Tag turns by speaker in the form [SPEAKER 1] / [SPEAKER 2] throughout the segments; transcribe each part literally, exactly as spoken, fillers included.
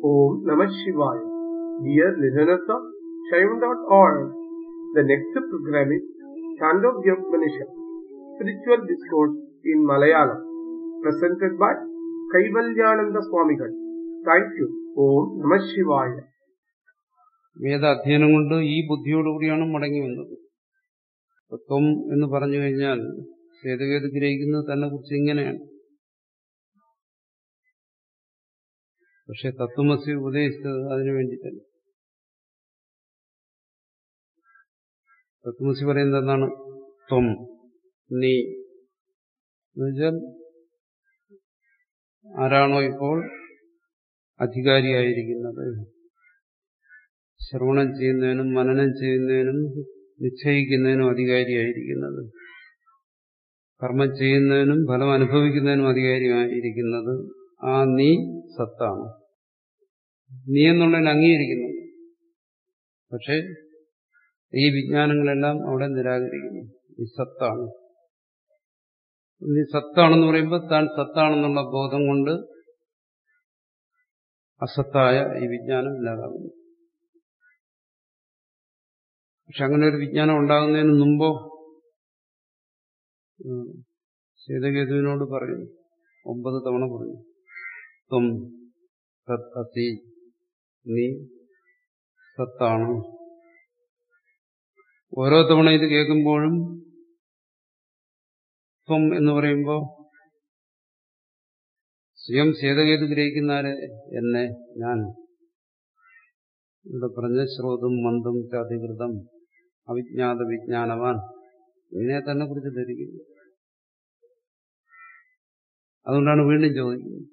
[SPEAKER 1] Om Namah Shivaya. Dear listeners of Shaivan dot org, the next program is Chandogya Upanishad, Spiritual Discourse in Malayalam, presented by Kaivalyananda Swamigal. Thank you. Om Namah Shivaya.
[SPEAKER 2] വേദാധ്യയനം കൊണ്ട് ഈ ബുദ്ധിയോടുകൂടിയാണ് മടങ്ങി വന്നത്. തത്വം എന്ന് പറഞ്ഞു കഴിഞ്ഞാൽ ഏതുകേത് ഗ്രഹിക്കുന്നത് തന്നെ കുറിച്ച് ഇങ്ങനെയാണ്. പക്ഷെ തത്വമസി ഉപദേശിച്ചത് അതിനു വേണ്ടി തന്നെ. തത്വമസി പറയുന്നത് എന്താണ്? ത്വം, നീ എന്നുവെച്ചാൽ ആരാണോ ഇപ്പോൾ അധികാരിയായിരിക്കുന്നത്, ശ്രവണം ചെയ്യുന്നതിനും മനനം ചെയ്യുന്നതിനും നിശ്ചയിക്കുന്നതിനും അധികാരിയായിരിക്കുന്നത്, കർമ്മം ചെയ്യുന്നതിനും ഫലം അനുഭവിക്കുന്നതിനും അധികാരിയായിരിക്കുന്നത് ആ നീ സത്താണ്. നീ എന്നുള്ളതിന് അംഗീകരിക്കുന്നു. പക്ഷെ ഈ വിജ്ഞാനങ്ങളെല്ലാം അവിടെ നിരാകരിക്കുന്നു. നീ സത്താണ്. നീ സത്താണെന്ന് പറയുമ്പോൾ താൻ സത്താണെന്നുള്ള ബോധം കൊണ്ട് അസത്തായ ഈ വിജ്ഞാനം ഇല്ലാതാകുന്നു. പക്ഷെ അങ്ങനെ ഒരു വിജ്ഞാനം ഉണ്ടാകുന്നതിന് മുമ്പോ ശ്വേതകേതുവിനോട് പറയുന്നു, ഒമ്പത് തവണ പറഞ്ഞു, ത്വം സത് അസി, നീ സത്താണ്. ഓരോ തവണ ഇത് കേൾക്കുമ്പോഴും ത്വം എന്ന് പറയുമ്പോൾ സ്വയം ശ്വേതകേതു ഗ്രഹിക്കുന്നാരെ, എന്നെ, ഞാൻ, ഇവിടെ പറഞ്ഞ ശ്രോതും മന്ദം ചാതികൃതം അവിജ്ഞാത വിജ്ഞാനവാൻ, ഇതിനെ തന്നെ കുറിച്ച് ധരിക്കുന്നു. അതുകൊണ്ടാണ് വീണ്ടും ചോദിക്കുന്നത്.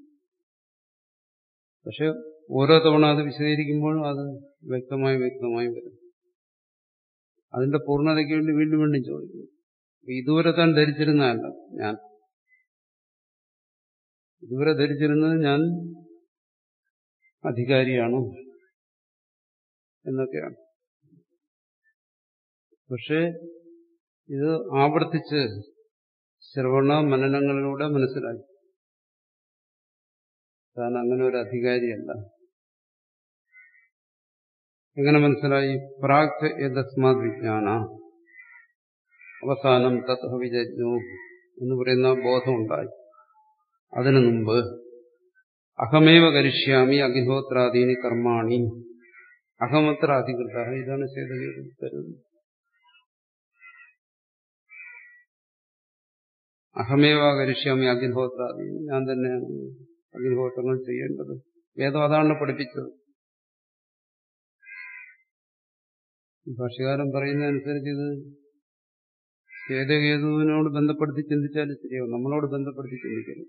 [SPEAKER 2] പക്ഷെ ഓരോ തവണ അത് വിശദീകരിക്കുമ്പോഴും അത് വ്യക്തമായി വ്യക്തമായി വരും. അതിന്റെ പൂർണ്ണതയ്ക്ക് വേണ്ടി വീണ്ടും വീണ്ടും ചോദിക്കുന്നു. ഇതുവരെ താൻ ധരിച്ചിരുന്നതല്ല ഞാൻ, ഇതുവരെ ധരിച്ചിരുന്നത് ഞാൻ അധികാരിയാണ് എന്നൊക്കെയാണ്. പക്ഷെ ഇത് ആവർത്തിച്ച് ശ്രവണ മനനങ്ങളിലൂടെ മനസ്സിലാക്കി താൻ അങ്ങനെ ഒരു അധികാരിയല്ല. എങ്ങനെ മനസ്സിലായി? പ്രാഗ് യസ്മാത് വിജ്ഞാന അവസാനം തത് വിജജ്ഞു എന്ന് പറയുന്ന ബോധമുണ്ടായി. അതിനു മുമ്പ് അഹമേവ കരിഷ്യാമി അഗ്നിഹോത്രാദീനി കർമാണി അഹമത്ര അധികൃത, ഇതാണ് ശ്വേതകേതു തരുന്നത്. അഹമേവ കരിഷ്യാമി അഗ്നിഹോത്രാദീനി, ഞാൻ തന്നെയാണ് അഗ്നിഹോത്രങ്ങൾ ചെയ്യേണ്ടത്. വേദം അതാണ് പഠിപ്പിച്ചത്. ഭാഷ്യകാരൻ പറയുന്നതനുസരിച്ച് ഇത് ശ്വേതകേതുവിനോട് ബന്ധപ്പെടുത്തി ചിന്തിച്ചാലും ശരിയാവും, നമ്മളോട് ബന്ധപ്പെടുത്തി ചിന്തിക്കരുത്.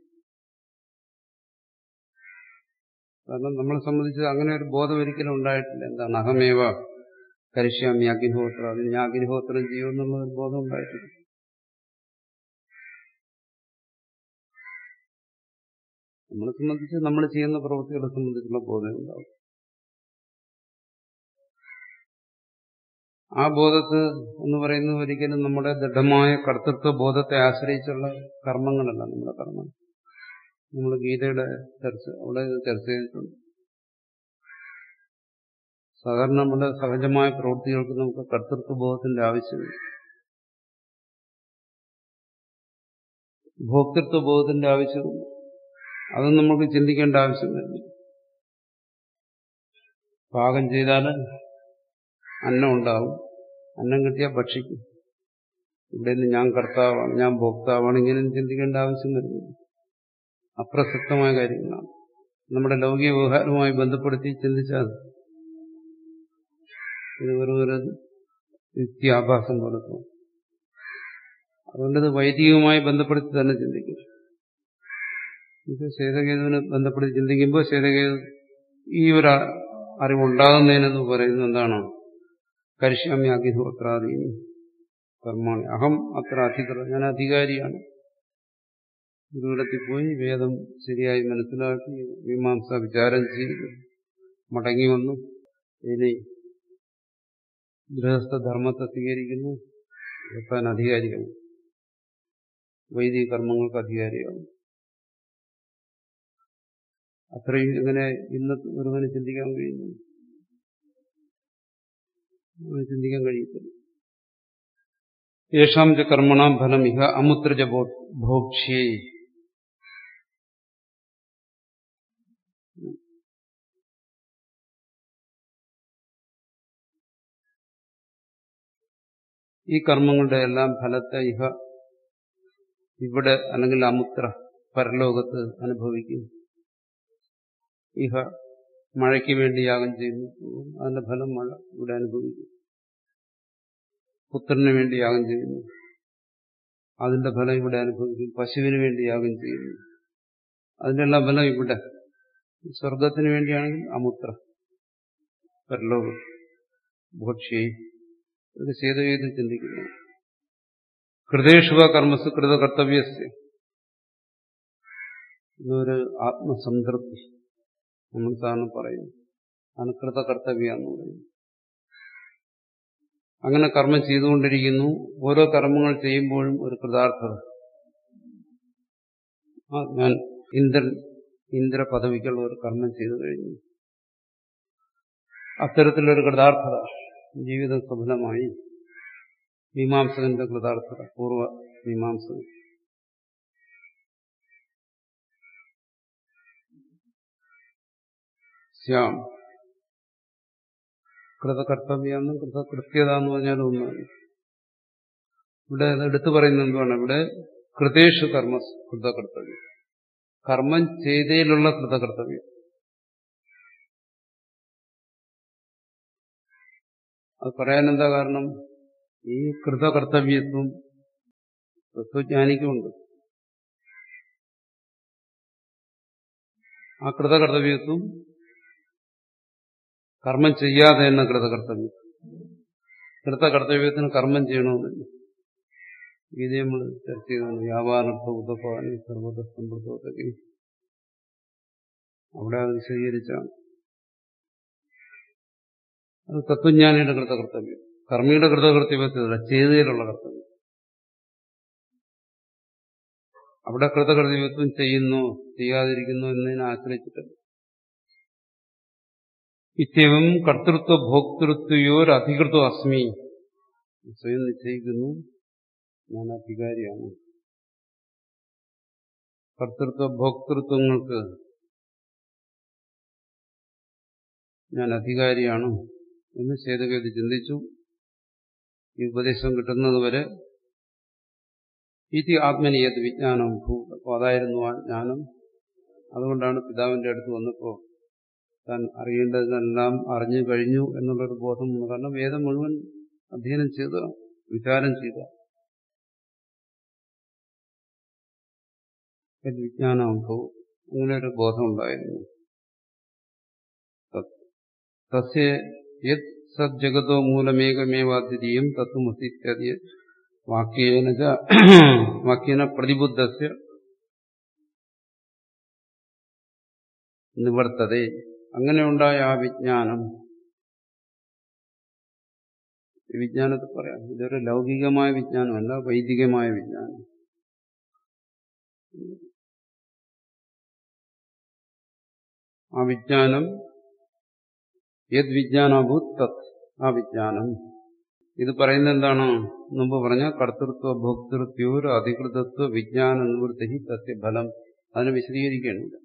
[SPEAKER 2] കാരണം നമ്മളെ സംബന്ധിച്ച് അങ്ങനെ ഒരു ബോധം ഒരിക്കലും ഉണ്ടായിട്ടില്ല. എന്താണ് അഹമേവ കരിഷ്യാമി അഗ്നിഹോത്രം, അതിന് ഞാൻ അഗ്നിഹോത്രം ചെയ്യുമെന്നുള്ള ഒരു ബോധം ഉണ്ടായിട്ടില്ല. നമ്മളെ സംബന്ധിച്ച് നമ്മൾ ചെയ്യുന്ന പ്രവൃത്തികളെ സംബന്ധിച്ചുള്ള ബോധം ഉണ്ടാവും. ആ ബോധത്ത് എന്ന് പറയുന്നത് ഒരിക്കലും നമ്മുടെ ദൃഢമായ കർത്തൃത്വ ബോധത്തെ ആശ്രയിച്ചുള്ള കർമ്മങ്ങളല്ല നമ്മുടെ കർമ്മം. നമ്മൾ ഗീതയുടെ ചർച്ച അവിടെ ചർച്ച ചെയ്തിട്ടുണ്ട്. സാധാരണ നമ്മുടെ സഹജമായ പ്രവൃത്തികൾക്ക് നമുക്ക് കർത്തൃത്വ ബോധത്തിന്റെ ആവശ്യമില്ല, ഭോക്തൃത്വ ബോധത്തിന്റെ ആവശ്യമില്ല. അതൊന്നും നമുക്ക് ചിന്തിക്കേണ്ട ആവശ്യമില്ല. പാകം ചെയ്താൽ അന്നം ഉണ്ടാവും, അന്നം കിട്ടിയാൽ ഭക്ഷിക്കും. ഇവിടെ നിന്ന് ഞാൻ കർത്താവാണ്, ഞാൻ ഭോക്താവാണ്, ഇങ്ങനെ ചിന്തിക്കേണ്ട ആവശ്യം വരുന്നില്ല. അപ്രസക്തമായ കാര്യങ്ങളാണ്. നമ്മുടെ ലൗകിക വ്യവഹാരവുമായി ബന്ധപ്പെടുത്തി ചിന്തിച്ചാൽ ഇത് വെറും ഒരു യുക്തിയാഭാസം പോലെ തോന്നും. അതുകൊണ്ടിത് വൈദികവുമായി ബന്ധപ്പെടുത്തി തന്നെ ചിന്തിക്കും. ഇത് ശ്വേതകേതുവിനെ ബന്ധപ്പെടുത്തി ചിന്തിക്കുമ്പോൾ ശ്വേതകേതു ഈ ഒരു അറിവുണ്ടാകുന്നതിനെന്ന് പറയുന്നത് എന്താണ്? കരിഷ്യാമി അഗ്നിഹോത്രാദീനി കർമാണി അഹം അത്ര അധികൃതം, ഞാൻ അധികാരിയാണ്. ഗുരുവിടത്തിൽ പോയി വേദം ശരിയായി മനസ്സിലാക്കി മീമാംസ വിചാരം ചെയ്ത് മടങ്ങി വന്നു. ഇനി ഗൃഹസ്ഥധർമ്മത്തെ സ്വീകരിക്കുന്നു, താൻ അധികാരിയാവും, വൈദിക കർമ്മങ്ങൾക്ക് അധികാരിയാവും. അത്രയും എങ്ങനെ ഇന്ന് ഒരുവന് ചിന്തിക്കാൻ കഴിയുന്നു? ചിന്തിക്കാൻ കഴിയത്തില്ല. യേഷാം ച കർമ്മണാം ഫലം ഇഹ അമുത്രജ ഭോക്ഷ്യേ. ഈ കർമ്മങ്ങളുടെ എല്ലാം ഫലത്തെ ഇഹ ഇവിടെ അല്ലെങ്കിൽ അമുത്ര പരലോകത്ത് അനുഭവിക്കും. ഇഹ മഴയ്ക്ക് വേണ്ടി യാഗം ചെയ്യുന്നു, അതിന്റെ ഫലം മഴ ഇവിടെ അനുഭവിക്കും. പുത്രന് വേണ്ടി യാഗം ചെയ്യുന്നു, അതിന്റെ ഫലം ഇവിടെ അനുഭവിക്കും. പശുവിന് വേണ്ടി യാഗം ചെയ്യുന്നു, അതിന്റെ എല്ലാം ഫലം ഇവിടെ. സ്വർഗത്തിന് വേണ്ടിയാണെങ്കിൽ അമുത്ര പരലോകം ഭോക്ഷ്യേ. ഇത് ചെയ്ത് ചെയ്ത് ചിന്തിക്കുന്നു. കൃതേഷുവ കർമ്മസ് കൃത കർത്തവ്യസ്യ. ഇതൊരു ആത്മസംതൃപ്തി നമ്മൾ സാധാരണ പറയും. അനുകൃത കർത്തവ്യ എന്ന് പറയുന്നു. അങ്ങനെ കർമ്മം ചെയ്തുകൊണ്ടിരിക്കുന്നു. ഓരോ കർമ്മങ്ങൾ ചെയ്യുമ്പോഴും ഒരു കൃതാർത്ഥത. ഞാൻ ഇന്ദ്രൻ ഇന്ദ്ര പദവിക്കുള്ള ഒരു കർമ്മം ചെയ്തു കഴിഞ്ഞു, അത്തരത്തിലൊരു കൃതാർത്ഥത. ജീവിതം സഫലമായി. മീമാംസകന്റെ കൃതാർത്ഥത, പൂർവ്വ മീമാംസകൻ. ശ്യാം കൃതകർത്തവ്യാന്നും കൃതകൃത്യത എന്ന് പറഞ്ഞാൽ ഒന്നാണ്. ഇവിടെ എടുത്തു പറയുന്നത് എന്താണ്? ഇവിടെ കൃതേഷു കർമ്മ കൃതകർത്തവ്യം, കർമ്മം ചെയ്തതിലുള്ള കൃതകർത്തവ്യം. അത് പറയാൻ എന്താ കാരണം? ഈ കൃതകർത്തവ്യത്വം തത്വജ്ഞാനിക്കുമുണ്ട്. ആ കൃതകർത്തവ്യത്വം കർമ്മം ചെയ്യാതെ തന്നെ കൃതകർത്തവ്യം. കൃതകർത്തവ്യത്തിന് കർമ്മം ചെയ്യണമെന്നില്ല. ഇത് നമ്മൾ ചർച്ച ചെയ്താണ്. വ്യാപാരർത്ഥ ഉദപാനി സർവത സമ്പ്രദോതൊക്കെ അവിടെ അത് വിശദീകരിച്ചാണ്. അത് തത്വജ്ഞാനിയുടെ കൃതകർത്തവ്യം. കർമ്മിയുടെ കൃതകർത്തവ്യത്തിലല്ല, ചെയ്തതിലുള്ള കർത്തവ്യം. അവിടെ കൃതകർത്തവ്യത്വം ചെയ്യുന്നു ചെയ്യാതിരിക്കുന്നു എന്നതിനെ ആശ്രയിച്ചിട്ടല്ല. ഇത്യവും കർത്തൃത്വ ഭോക്തൃത്വയോർ അധികൃത അസ്മി. സ്വയം നിശ്ചയിക്കുന്നു, ഞാൻ അധികാരിയാണ്. കർത്തൃത്വ ഭോക്തൃത്വങ്ങൾക്ക് ഞാൻ അധികാരിയാണ് എന്ന് ചേതകേത് ചിന്തിച്ചു. ഈ ഉപദേശം കിട്ടുന്നതുവരെ ഇതി ആത്മനിയത് വിജ്ഞാനം ഭൂ. അപ്പോൾ അതായിരുന്നു ആ ജ്ഞാനം. അതുകൊണ്ടാണ് പിതാവിന്റെ അടുത്ത് വന്നപ്പോൾ താൻ അറിയേണ്ടതെല്ലാം അറിഞ്ഞു കഴിഞ്ഞു എന്നുള്ളൊരു ബോധം വന്നു. കാരണം വേദം മുഴുവൻ അധ്യയനം ചെയ്ത, വിചാരം ചെയ്ത വിജ്ഞാനാനുഭവം, അങ്ങനെ ഒരു ബോധം ഉണ്ടായിരുന്നു. തസ്യ യത് സജ്ജഗതോ മൂലമേകമേവാദ്വിതീയം തത്വമസി ഇത്യാദി വാക്യേന വാക്യേന പ്രതിബുദ്ധസ്യ നിവർത്തതേ. അങ്ങനെ ഉണ്ടായ ആ വിജ്ഞാനം, ഈ വിജ്ഞാനത്തെ പറയാം, ഇതൊരു ലൗകികമായ വിജ്ഞാനമല്ല, വൈദികമായ വിജ്ഞാനം. ആ വിജ്ഞാനം യത് വിജ്ഞാനാഭൂത് തത്, ആ വിജ്ഞാനം. ഇത് പറയുന്നത് എന്താണ്? മുമ്പ് പറഞ്ഞ കർത്തൃത്വ ഭോക്തൃത്വ അധികൃതത്വ വിജ്ഞാന നിവൃത്തി തസ്യ ഫലം. അതിനെ വിശദീകരിക്കേണ്ടത്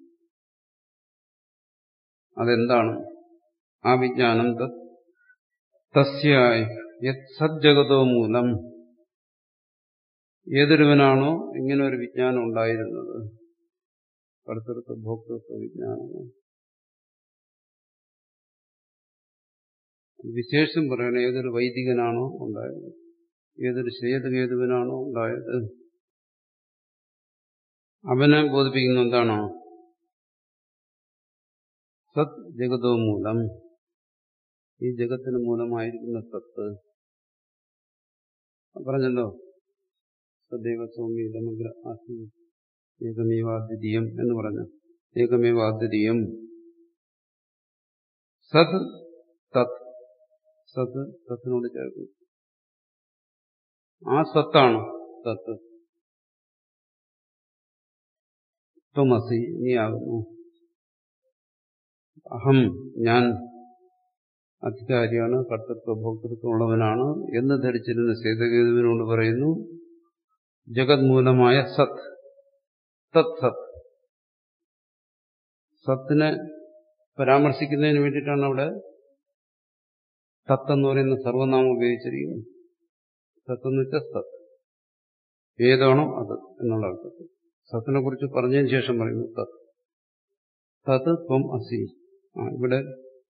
[SPEAKER 2] അതെന്താണ്? ആ വിജ്ഞാനം തസ്യ യത് സജ്ജഗതോ മൂലം, ഏതൊരുവനാണോ ഇങ്ങനെ ഒരു വിജ്ഞാനം ഉണ്ടായിരുന്നത്, കർത്തൃത്വ ഭോക്തൃത്വ വിജ്ഞാനം, വിശേഷം പറയണ ഏതൊരു വൈദികനാണോ ഉണ്ടായത്, ഏതൊരു ശ്വേതകേതുവിനാണോ ഉണ്ടായത്, അവനെ ബോധിപ്പിക്കുന്ന എന്താണോ? സത് ജഗതോ മൂലം, ഈ ജഗത്തിന് മൂലമായിരിക്കുന്ന സത്ത്. പറഞ്ഞല്ലോ, സദൈവ സൗമ്യ സമഗ്ര ആത്മ ഏകമേവാദ്വിതീയം എന്ന് പറഞ്ഞു. ഏകമേവാദ്വിതീയം സത് തത്, സത് തത്തിനോട് ചേർക്കും. ആ സത്താണ് തത്ത്. ത്വമസി, നീയാകുന്നു. അഹം ഞാൻ അധികാരിയാണ്, കർത്തൃത്വ ഭോക്തൃത്വം ഉള്ളവനാണ് എന്ന് ധരിച്ചിരുന്ന ശ്വേതകേതുവിനോട് പറയുന്നു ജഗത് മൂലമായ സത് തത് സത്. സത്തിനെ പരാമർശിക്കുന്നതിന് വേണ്ടിയിട്ടാണ് അവിടെ സത്ത് എന്ന് പറയുന്ന സർവനാമം ഉപയോഗിച്ചിരിക്കുന്നത്. സത്ത് എന്ന് വെച്ചാൽ സത്ത് ഏതാണോ അത് എന്നുള്ള അർത്ഥത്തിൽ. സത്തിനെ കുറിച്ച് പറഞ്ഞതിന് ശേഷം പറയുന്നു തത് തത് ത്വം അസി. ആ ഇവിടെ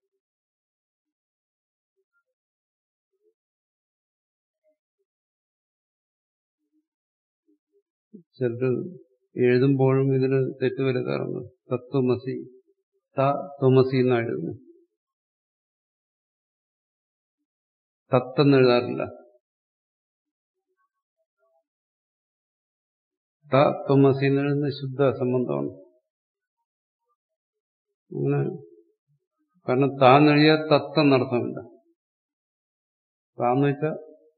[SPEAKER 2] ചിലർ എഴുതുമ്പോഴും ഇതിന് തെറ്റ് വരുത്താറുണ്ട്. തത്വമസി തത്വമസി എന്നാണ് എഴുതുന്നത്. തത്തെന്ന് എഴുതാറില്ല. തത്വമസി എന്ന് എഴുതുന്ന ശുദ്ധ സംബന്ധമാണ്. അങ്ങനെ കാരണം താന്നെഴുതിയാൽ തത്തെന്നർത്ഥമില്ല. താന്ന് വെച്ചാൽ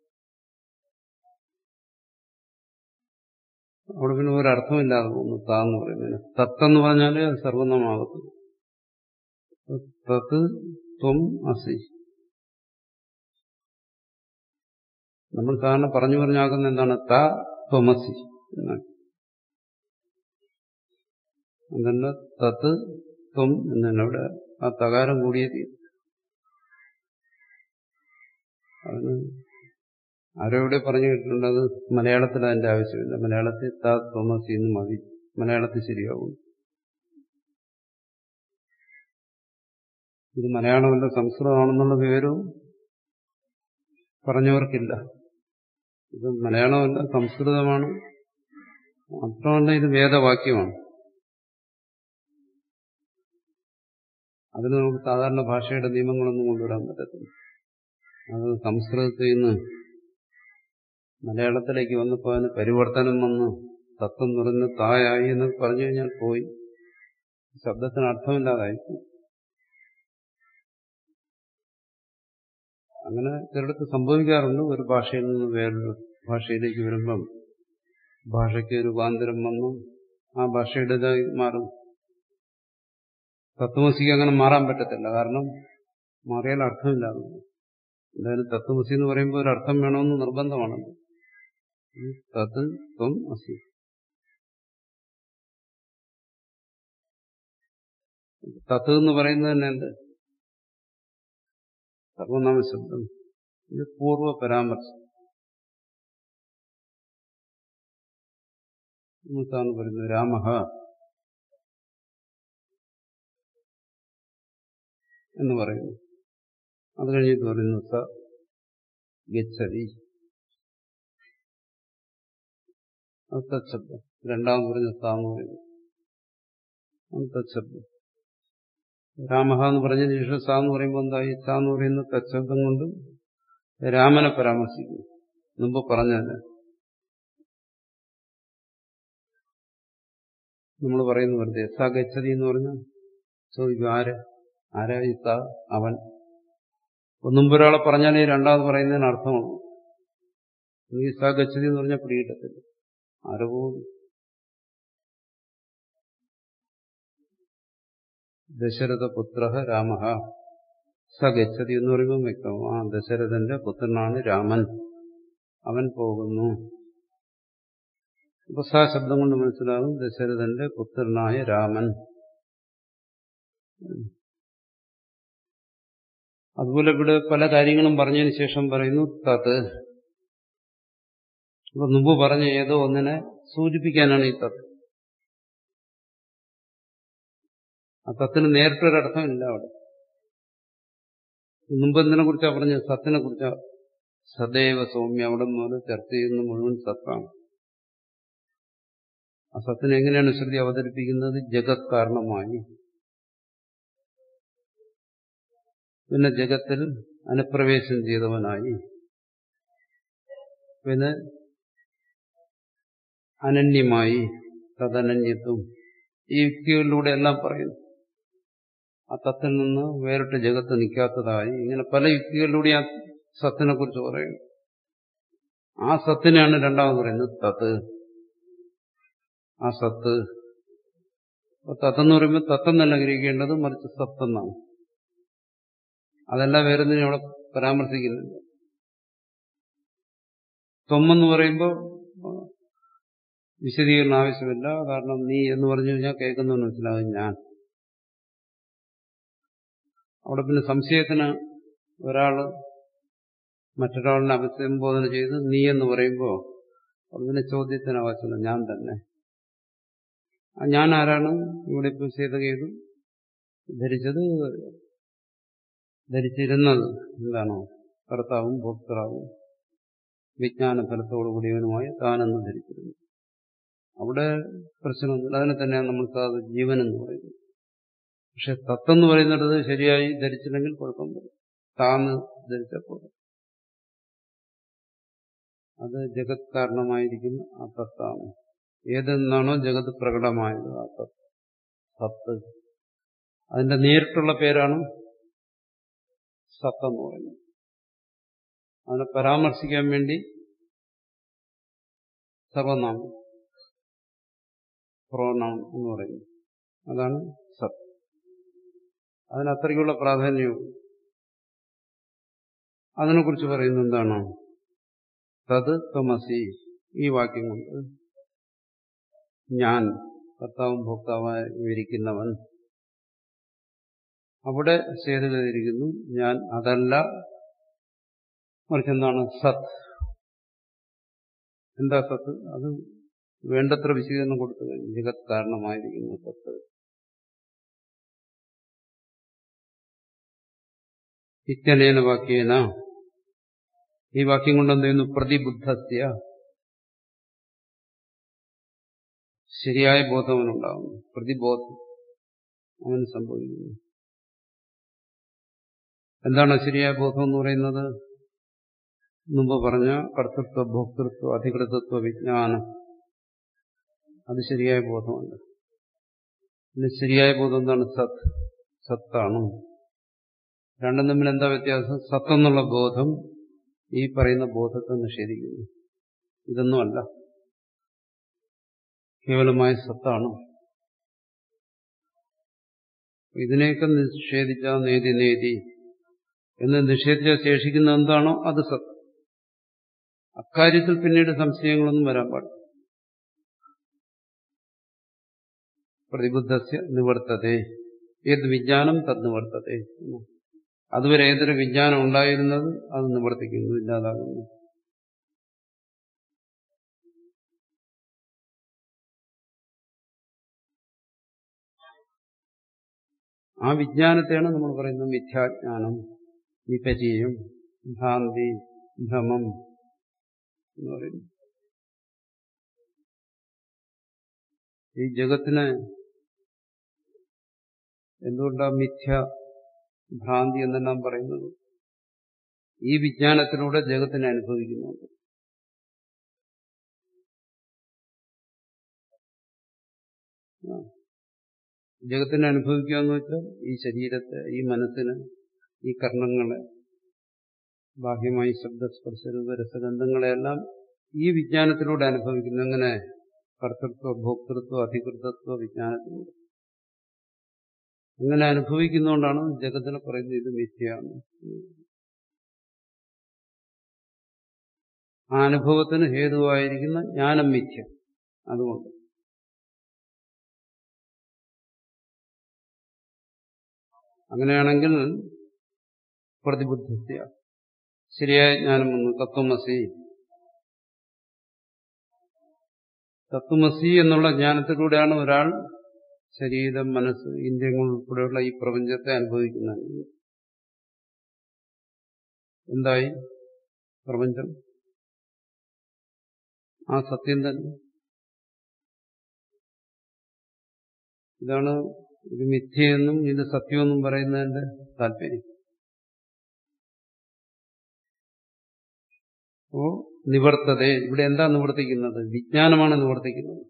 [SPEAKER 2] അവിടെ പിന്നെ ഒരർത്ഥമില്ലാതെ പോകുന്നു. താന്ന് പറയുന്നതിന് തത്തെന്ന് പറഞ്ഞാല് സർവനാമാകത്തുള്ളൂ. തത് ത്വം അസി. നമ്മൾ സാധാരണ പറഞ്ഞു പറഞ്ഞാക്കുന്ന എന്താണ് ത ത്വമസി എന്നാണ്. അതല്ല തത് ത്വം എന്നാണ്. അവിടെ ആ തകാരം കൂടിയത്. അതിന് ആരോ ഇവിടെ പറഞ്ഞു കേട്ടിട്ടുണ്ട്. അത് മലയാളത്തിൽ അതിന്റെ ആവശ്യമില്ല. മലയാളത്തിൽ ത ത്വമസി എന്ന് മതി. മലയാളത്തിൽ ശരിയാവും. ഇത് മലയാളമല്ല സംസ്കൃതമാണെന്നുള്ള വിവരവും പറഞ്ഞവർക്കില്ല. ഇത് മലയാളമല്ല സംസ്കൃതമാണ്. മാത്രമല്ല ഇത് വേദവാക്യമാണ്. അതിന് നമുക്ക് സാധാരണ ഭാഷയുടെ നിയമങ്ങളൊന്നും കൊണ്ടുവരാൻ പറ്റത്തില്ല. അത് സംസ്കൃതത്തിൽ നിന്ന് മലയാളത്തിലേക്ക് വന്നപ്പോൾ അതിന് പരിവർത്തനം വന്ന് തത്വം നിറഞ്ഞ് തായായി എന്ന് പറഞ്ഞു കഴിഞ്ഞാൽ പോയി ശബ്ദത്തിന് അർത്ഥമില്ലാതായി. അങ്ങനെ ചിലടത്ത് സംഭവിക്കാറുണ്ട്. ഒരു ഭാഷയിൽ നിന്ന് വേറൊരു ഭാഷയിലേക്ക് വരുമ്പം ഭാഷയ്ക്ക് രൂപാന്തരം വന്നു ആ ഭാഷയുടേതായി മാറും. തത്വമസിക്ക് അങ്ങനെ മാറാൻ പറ്റത്തില്ല. കാരണം മാറിയാൽ അർത്ഥമില്ലാതെ. എന്തായാലും തത്വമസി എന്ന് പറയുമ്പോൾ ഒരു അർത്ഥം വേണമെന്ന് നിർബന്ധമാണല്ലോ. തത് ത്വം അസി. തത്ത് എന്ന് പറയുന്നത് തന്നെ എന്ത്? സർവനാമ ശബ്ദം. ഇത് പൂർവ്വ പരാമർശം. എന്താണ് പറയുന്നത്? രാമഃ എന്ന് പറയുന്നു. അത് കഴിഞ്ഞിട്ട് പറയുന്നു സ ഗച്ഛതി. അത് തത്ശബ്ദം. രണ്ടാമത് പറഞ്ഞ സ എന്ന് പറയുന്നു. അത് തത്ശബ്ദം. രാമഃ എന്ന് പറഞ്ഞതിന് ശേഷം സ എന്ന് പറയുമ്പോൾ എന്തായി? സ എന്ന് പറയുന്ന തത്ശബ്ദം കൊണ്ട് രാമനെ പരാമർശിക്കുന്നു. മുമ്പ് പറഞ്ഞത് നമ്മൾ പറയുന്നു വെറുതെ സ ഗച്ഛതി എന്ന് പറഞ്ഞാൽ ചോദിക്കും ആര്? ആരാ ഈ സ? അവൻ. മുമ്പ് ഒരാളെ പറഞ്ഞാൽ ഈ രണ്ടാമത് പറയുന്നതിന് അർത്ഥമാണ്. ഈ സ ഗച്ഛതി എന്ന് പറഞ്ഞാൽ പിടികിട്ടത്തില്ല. ആരോ ദശരഥപുത്ര രാമഃ സ ഗച്ഛതി എന്ന് പറയുമ്പോൾ വ്യക്തവും ആ ദശരഥന്റെ പുത്രനാണ് രാമൻ, അവൻ പോകുന്നു. അപ്പൊ സ ശബ്ദം കൊണ്ട് മനസ്സിലാകും ദശരഥന്റെ പുത്രനായ രാമൻ. അതുപോലെ ഇവിടെ പല കാര്യങ്ങളും പറഞ്ഞതിന് ശേഷം പറയുന്നു തത്. അപ്പൊ മുമ്പ് പറഞ്ഞ ഏതോ ഒന്നിനെ സൂചിപ്പിക്കാനാണ് ഈ തത്. ആ തത്തിന് നേരിട്ടൊരർത്ഥമില്ല അവിടെ. മുമ്പ് എന്തിനെ കുറിച്ചാ പറഞ്ഞത്? സത്തിനെ കുറിച്ചാ. സദൈവ സൗമ്യ അവിടെ മുതൽ ചർച്ച ചെയ്യുന്ന മുഴുവൻ സത്താണ്. ആ സത്തിനെ എങ്ങനെയാണ് ശ്രുതി അവതരിപ്പിക്കുന്നത്? ജഗത് കാരണമായി, പിന്നെ ജഗത്തിൽ അനുപ്രവേശം ചെയ്തവനായി, പിന്നെ അനന്യമായി, തദനന്യത്വം. ഈ യുക്തികളിലൂടെ എല്ലാം പറയുന്നു. ആ തത്തിൽ നിന്ന് വേറിട്ട് ജഗത്ത് നിൽക്കാത്തതായി. ഇങ്ങനെ പല യുക്തികളിലൂടെ ആ സത്തിനെ കുറിച്ച് പറയുന്നു. ആ സത്തിനാണ് രണ്ടാമത് പറയുന്നത് തത്. ആ സത്ത് അപ്പൊ തത്തെന്ന് പറയുമ്പോൾ തത്തെന്നല്ല ഗ്രഹിക്കേണ്ടത്, മറിച്ച് സത്തെന്നാണ്. അതല്ല വേറൊന്നിനും അവിടെ പരാമർശിക്കുന്നില്ല. ത്വമെന്ന് പറയുമ്പോൾ വിശദീകരണം ആവശ്യമില്ല. കാരണം നീ എന്ന് പറഞ്ഞു കഴിഞ്ഞാൽ കേൾക്കുന്നവന് മനസ്സിലാകും ഞാൻ. അവിടെ പിന്നെ സംശയത്തിന് ഒരാള് മറ്റൊരാളിനെ അഭിസംബോധന ചെയ്ത് നീ എന്ന് പറയുമ്പോൾ അതിന് ചോദ്യത്തിന് ആവശ്യമില്ല. ഞാൻ തന്നെ. ആ ഞാൻ ആരാണ്? ഇവിടെ ഇപ്പോൾ സീതകേതു ധരിച്ചത്, ധരിച്ചിരുന്നത് എന്താണോ? കർത്താവും ഭോക്താവും വിജ്ഞാന ഫലത്തോടുകൂടിയവനുമായ താനെന്ന് ധരിച്ചിരുന്നു. അവിടെ പ്രശ്നമൊന്നുമില്ല. അതിനെ തന്നെയാണ് നമ്മൾ സാധാരണ ജീവൻ എന്ന് പറയുന്നത്. പക്ഷെ തത്തെന്ന് പറയുന്നത് ശരിയായി ധരിച്ചില്ലെങ്കിൽ കുഴപ്പം വരും. താന്ന് ധരിച്ചപ്പോൾ അത് ജഗത് കാരണമായിരിക്കുന്ന ആ തത്താണ്. ഏതെന്നാണോ ജഗത് പ്രകടമായത് ആ തത്ത് സത്ത്, അതിന്റെ നേരിട്ടുള്ള പേരാണ് സത്തെന്ന് പറയുന്നത്. അതിനെ പരാമർശിക്കാൻ വേണ്ടി സർവനാമം പ്രോനൗൺ എന്ന് പറയുന്നു. അതാണ് സത്ത്. അതിനത്രയ്ക്കുള്ള പ്രാധാന്യവും. അതിനെക്കുറിച്ച് പറയുന്നത് എന്താണ്? തത് ത്വമസി. ഈ വാക്യം കൊണ്ട് ഞാൻ കർത്താവും ഭോക്താവായി വിവരിക്കുന്നവൻ. അവിടെ ചെയ്തിരിക്കുന്നു ഞാൻ അതല്ല, മറിച്ച് എന്താണ്? സത്. എന്താ സത്ത്? അത് വേണ്ടത്ര വിശദീകരണം കൊടുത്തു കഴിഞ്ഞു. ജഗത് കാരണമായിരിക്കുന്നു സത്ത്. ഇത്യനേന വാക്യേന, ഈ വാക്യം കൊണ്ട് എന്ത് ചെയ്യുന്നു? പ്രതിബുദ്ധസ്യ, ശരിയായ ബോധം അവനുണ്ടാകുന്നു. പ്രതിബോധം അവന് സംഭവിക്കുന്നു. എന്താണ് ശരിയായ ബോധം എന്ന് പറയുന്നത്? മുമ്പ് പറഞ്ഞ കർത്തൃത്വ ഭോക്തൃത്വ അധികൃതത്വ വിജ്ഞാനം, അത് ശരിയായ ബോധമല്ല. പിന്നെ ശരിയായ ബോധം എന്താണ്? സത്ത്. സത്താണ്. രണ്ടും തമ്മിൽ എന്താ വ്യത്യാസം? സത്തെന്നുള്ള ബോധം ഈ പറയുന്ന ബോധത്തെ നിഷേധിക്കുന്നു. ഇതൊന്നുമല്ല, കേവലമായ സത്താണ്. ഇതിനെയൊക്കെ നിഷേധിച്ച നേതി നേതി എന്ന് നിഷേധിച്ചാൽ ശേഷിക്കുന്ന എന്താണോ അത് സത്ത്. അക്കാര്യത്തിൽ പിന്നീട് സംശയങ്ങളൊന്നും വരാൻ പാടില്ല. പ്രതിബുദ്ധസ്യ നിവർത്തതേ, ഏത് വിജ്ഞാനം തത് നിവർത്തതേ. അതുവരെ ഏതൊരു വിജ്ഞാനം ഉണ്ടായിരുന്നത് അത് നിവർത്തിക്കുന്നു, ഇല്ലാതാകുന്നു. ആ വിജ്ഞാനത്തെയാണ് നമ്മൾ പറയുന്നത് മിഥ്യാജ്ഞാനം, വിപരീയം, ഭ്രാന്തി, ഭ്രമം എന്ന് പറയുന്നു. ഈ ജഗത്തിനെ എന്തുകൊണ്ടാണ് മിഥ്യ, ഭ്രാന്തി എന്നെല്ലാം പറയുന്നത്? ഈ വിജ്ഞാനത്തിലൂടെ ജഗത്തിനെ അനുഭവിക്കുന്നുണ്ട്. ജഗത്തിനെ അനുഭവിക്കുക എന്ന് വെച്ചാൽ ഈ ശരീരത്തെ, ഈ മനസ്സിനെ, ഈ കർണങ്ങളെ, ബാഹ്യമായി ശബ്ദസ്പർശ രൂപരസഗന്ധങ്ങളെല്ലാം ഈ വിജ്ഞാനത്തിലൂടെ അനുഭവിക്കുന്നു. എങ്ങനെ? കർത്തൃത്വ ഭോക്തൃത്വ അധികൃതത്വ വിജ്ഞാനത്തിലൂടെ. അങ്ങനെ അനുഭവിക്കുന്നതുകൊണ്ടാണ് ജഗത്തിനെ പറയുന്നത് ഇത് മിഥ്യയാണ്. ആ അനുഭവത്തിന് ഹേതുവായിരിക്കുന്ന ജ്ഞാനം മിഥ്യ. അതുകൊണ്ട് അങ്ങനെയാണെങ്കിൽ പ്രതിബുദ്ധസ്യ, ശരിയായ ജ്ഞാനം വന്നു. തത്വമസി. തത്വമസി എന്നുള്ള ജ്ഞാനത്തിലൂടെയാണ് ഒരാൾ ശരീരം, മനസ്സ്, ഇന്ദ്രിയങ്ങൾ ഉൾപ്പെടെയുള്ള ഈ പ്രപഞ്ചത്തെ അനുഭവിക്കുന്നത്. എന്തായി പ്രപഞ്ചം? ആ സത്യം തന്നെ. ഇതാണ് ഇത് മിഥ്യയെന്നും ഇത് സത്യമെന്നും പറയുന്നതിന്റെ താല്പര്യം. ഓ നിവർത്തതേ, ഇവിടെ എന്താ നിവർത്തിക്കുന്നത്? വിജ്ഞാനമാണ് നിവർത്തിക്കുന്നത്.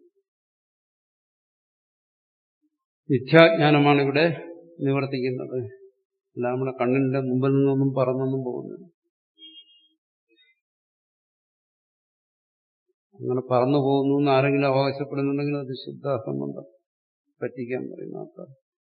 [SPEAKER 2] മിഥ്യാജ്ഞാനമാണ് ഇവിടെ നിവർത്തിക്കുന്നത്. അല്ല നമ്മുടെ കണ്ണിന്റെ മുമ്പിൽ നിന്നൊന്നും പറന്നൊന്നും പോകുന്നില്ല. അങ്ങനെ പറന്നു പോകുന്നു എന്ന് ആരെങ്കിലും അവകാശപ്പെടുന്നുണ്ടെങ്കിൽ അത് ശുദ്ധ അസംബന്ധം. പറ്റിക്കാൻ പറയുന്ന ആൾക്കാർ.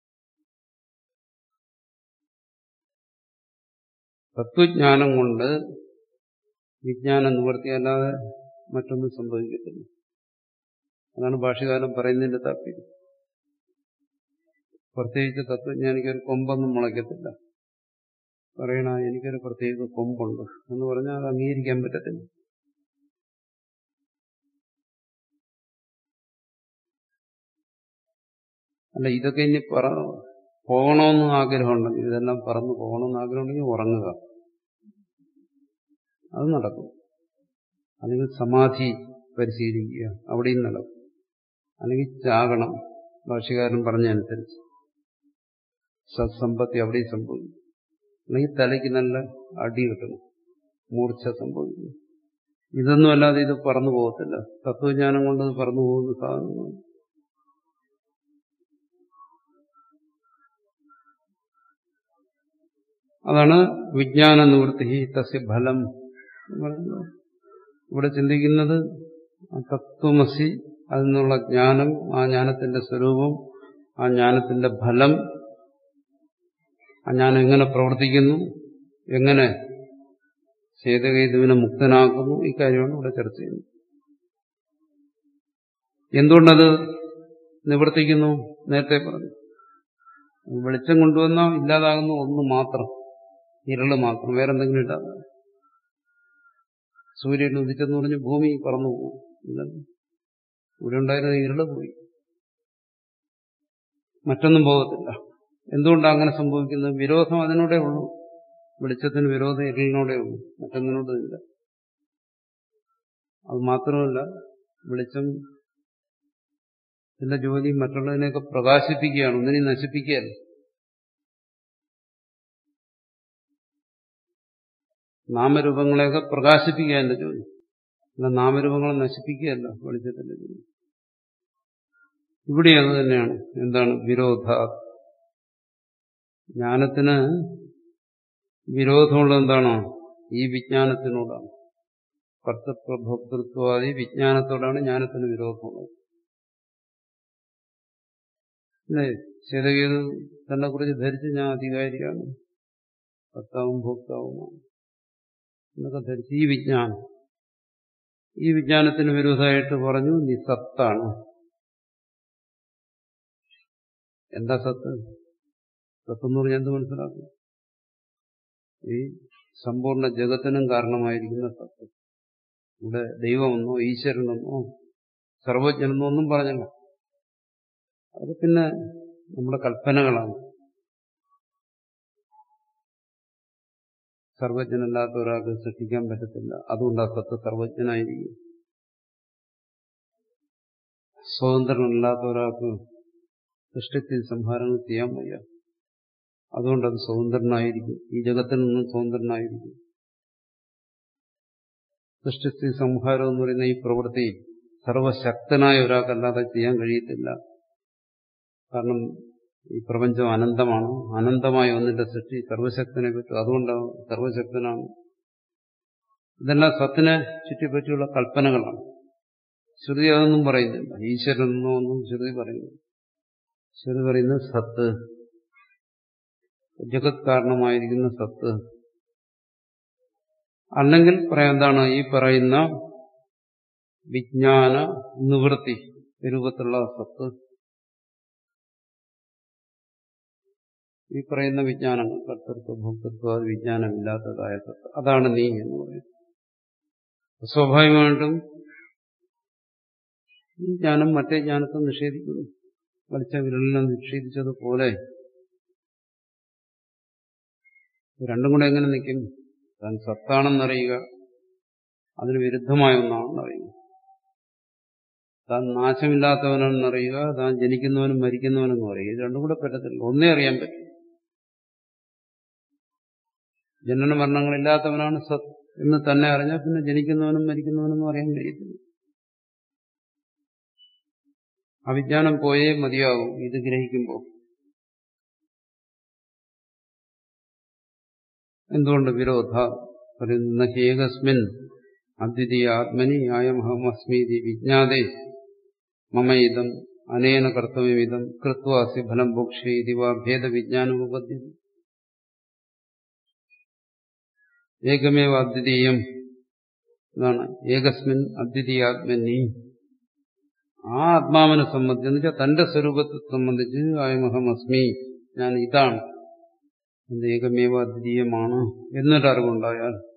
[SPEAKER 2] തത്വജ്ഞാനം കൊണ്ട് വിജ്ഞാനം നിവർത്തിയല്ലാതെ മറ്റൊന്നും സംഭവിക്കത്തില്ല. അതാണ് ഭാഷ്യകാരൻ പറയുന്നതിന്റെ താല്പര്യം. പ്രത്യേകിച്ച് തത്വജ്ഞാനിക്ക് ഒരു കൊമ്പൊന്നും മുളയ്ക്കത്തില്ല. പറയണ എനിക്കൊരു പ്രത്യേക കൊമ്പുണ്ട് എന്ന് പറഞ്ഞാൽ അത് അംഗീകരിക്കാൻ പറ്റത്തില്ല. അല്ല, ഇതൊക്കെ ഇനി പറ പോകണമെന്ന് ആഗ്രഹമുണ്ടെങ്കിൽ, ഇതെല്ലാം പറന്ന് പോകണമെന്ന് ആഗ്രഹമുണ്ടെങ്കിൽ ഉറങ്ങുക, അത് നടക്കും. അല്ലെങ്കിൽ സമാധി പരിശീലിക്കുക, അവിടെയും നടക്കും. അല്ലെങ്കിൽ ചാകണം, ഭാഷ്യകാരൻ പറഞ്ഞതനുസരിച്ച് സത്സമ്പത്തി അവിടെയും സംഭവിക്കും. അല്ലെങ്കിൽ തലയ്ക്ക് നല്ല അടി കിട്ടണം, മൂർച്ഛ സംഭവിക്കും. ഇതൊന്നും അല്ലാതെ ഇത് പറന്നു പോകത്തില്ല. തത്വജ്ഞാനം കൊണ്ട് ഇത് പറന്നു പോകുന്ന സാധനമാണ്. അതാണ് വിജ്ഞാന നിവൃത്തി തസ്യ ഫലം. ഇവിടെ ചിന്തിക്കുന്നത് തത്വമസി, അതിനുള്ള ജ്ഞാനം, ആ ജ്ഞാനത്തിന്റെ സ്വരൂപം, ആ ജ്ഞാനത്തിന്റെ ഫലം, ആ ജ്ഞാനം എങ്ങനെ പ്രവർത്തിക്കുന്നു, എങ്ങനെ ചേതകേതുവിനെ മുക്തനാക്കുന്നു, ഇക്കാര്യമാണ് ഇവിടെ ചർച്ച ചെയ്യുന്നത്. എന്തുകൊണ്ടത് നിവർത്തിക്കുന്നു? നേരത്തെ പറഞ്ഞു, വെളിച്ചം കൊണ്ടുവന്നാൽ ഇല്ലാതാകുന്ന ഒന്ന് മാത്രം, ഇരുള് മാത്രം, വേറെന്തെങ്കിലും ഇല്ലാതെ. സൂര്യൻ ഉദിച്ചെന്ന് പറഞ്ഞ് ഭൂമി പറന്നു പോകും, ഇവിടെ ഉണ്ടായിരുന്ന ഇരുള് പോയി, മറ്റൊന്നും പോകത്തില്ല. എന്തുകൊണ്ടാണ് അങ്ങനെ സംഭവിക്കുന്നത്? വിരോധം അതിനോടെ ഉള്ളൂ. വെളിച്ചത്തിന് വിരോധം ഇരുളിനോടെ ഉള്ളൂ, മറ്റൊന്നിനോടും ഇല്ല. അത് മാത്രമല്ല, വെളിച്ചം ഇതിന്റെ ജോലി മറ്റുള്ളതിനെയൊക്കെ പ്രകാശിപ്പിക്കുകയാണ്, ഒന്നിനെ നശിപ്പിക്കുകയല്ല. നാമരൂപങ്ങളെയൊക്കെ പ്രകാശിപ്പിക്കുക എന്റെ ജോലി, അല്ല നാമരൂപങ്ങളെ നശിപ്പിക്കുകയല്ല വെളിച്ചത്തിന്റെ ജോലി. ഇവിടെ അത് തന്നെയാണ്. എന്താണ് വിരോധ? ജ്ഞാനത്തിന് വിരോധമുള്ളത് എന്താണോ? ഈ വിജ്ഞാനത്തിനോടാണ്. കർത്തൃത്വഭോക്തൃത്വാദി വിജ്ഞാനത്തോടാണ് ജ്ഞാനത്തിന് വിരോധമുള്ളത്. അല്ലേ? ചേതകേതു തന്നെ കുറിച്ച് ധരിച്ച് ഞാൻ അധികാരിയാണ്, കർത്താവും ഭോക്താവുമാണ് എന്നൊക്കെ ധരിച്ച് ഈ വിജ്ഞാനം, ഈ വിജ്ഞാനത്തിന് വിരോധമായിട്ട് പറഞ്ഞു നീ സത്താണ്. എന്താ സത്ത്? സത്തെന്ന് പറഞ്ഞാൽ എന്ത് മനസ്സിലാക്കും? ഈ സമ്പൂർണ്ണ ജഗത്തിനും കാരണമായിരിക്കുന്ന സത്ത്. ഇവിടെ ദൈവമെന്നോ ഈശ്വരനെന്നോ സർവജ്ഞനെന്നോ ഒന്നും പറഞ്ഞല്ല. അത് പിന്നെ നമ്മുടെ കൽപ്പനകളാണ്. സർവജ്ഞനല്ലാത്ത ഒരാൾക്ക് സൃഷ്ടിക്കാൻ പറ്റത്തില്ല, അതുകൊണ്ട് ആ സത്ത് സർവജ്ഞനായിരിക്കും. സ്വതന്ത്രനല്ലാത്ത ഒരാൾക്ക് സൃഷ്ടിത്തിൽ സംഹാരങ്ങൾ ചെയ്യാൻ വയ്യ, അതുകൊണ്ടത് സ്വതന്ത്രനായിരിക്കും. ഈ ജഗത്തിൽ നിന്നും സ്വതന്ത്രനായിരിക്കും. സൃഷ്ടിസ്ഥിതി സംഹാരം എന്ന് പറയുന്ന ഈ പ്രവൃത്തി സർവശക്തനായ ഒരാൾക്കല്ലാതെ ചെയ്യാൻ കഴിയത്തില്ല. കാരണം ഈ പ്രപഞ്ചം അനന്തമാണ്. അനന്തമായ ഒന്നിന്റെ സൃഷ്ടി സർവശക്തനെ പറ്റും, അതുകൊണ്ടാണ് സർവശക്തനാണ്. ഇതെല്ലാം സത്തിനെ ചുറ്റിപ്പറ്റിയുള്ള കൽപ്പനകളാണ്. ശ്രുതി അതൊന്നും പറയുന്നില്ല. ഈശ്വരനെന്നോ ഒന്നും ശ്രുതി പറയുന്നു. ശ്രുതി പറയുന്നത് സത്ത്, ജഗത് കാരണമായിരിക്കുന്ന സത്ത്. അല്ലെങ്കിൽ പറയാം എന്താണ് ഈ പറയുന്ന വിജ്ഞാന നിവൃത്തി രൂപത്തിലുള്ള സത്ത്. ഈ പറയുന്ന വിജ്ഞാനങ്ങൾ കർത്തൃത്വ ഭോക്തൃത്വ വിജ്ഞാനമില്ലാത്തതായ സത്ത്, അതാണ് നീ എന്ന് പറയുന്നത്. സ്വാഭാവികമായിട്ടും ഈ ജ്ഞാനം മറ്റേ ജ്ഞാനത്തെ നിഷേധിക്കുന്നു. വലിച്ച വിരലിനെ നിഷേധിച്ചതുപോലെ രണ്ടും കൂടെ എങ്ങനെ നിൽക്കും? താൻ സത്താണെന്നറിയുക, അതിന് വിരുദ്ധമായ ഒന്നാണെന്നറിയുക. താൻ നാശമില്ലാത്തവനെന്നറിയുക, താൻ ജനിക്കുന്നവനും മരിക്കുന്നവനെന്നും അറിയുക. ഇത് രണ്ടും കൂടെ പറ്റത്തില്ല. ഒന്നേ അറിയാൻ പറ്റും. ജനന മരണങ്ങളില്ലാത്തവനാണ് സത് എന്ന് തന്നെ അറിഞ്ഞാൽ പിന്നെ ജനിക്കുന്നവനും മരിക്കുന്നവനെന്നും അറിയാൻ കഴിയത്തില്ല. അവിജ്ഞാനം പോയേ മതിയാകും ഇത് ഗ്രഹിക്കുമ്പോൾ. എന്തുകൊണ്ട് വിരോധ? പറയുന്ന ഏകസ്മിൻ അദ്വിതീയ ആത്മനി ആയമഹമസ്മീതി വിജ്ഞാതേ മമയിതം അനേന കർത്തവ്യമിതം കൃത്വാസി ഫലം ഭോക്ഷേ ഇതിവ ഭേദവിജ്ഞാനോപദ്ധ്യത. ഏകമേവ അദ്വിതീയം എന്നാണ്. ഏകസ്മിൻ അദ്വിതീയാത്മനി. ആ ആത്മാവിനെ സംബന്ധിച്ച് എന്ന് വെച്ചാൽ തന്റെ സ്വരൂപത്തെ സംബന്ധിച്ച് അയമഹമസ്മി, ഞാൻ ഇതാണ്, ഏകമേവ അദ്വിതീയമാണ് എന്നൊരറിവുണ്ടായാൽ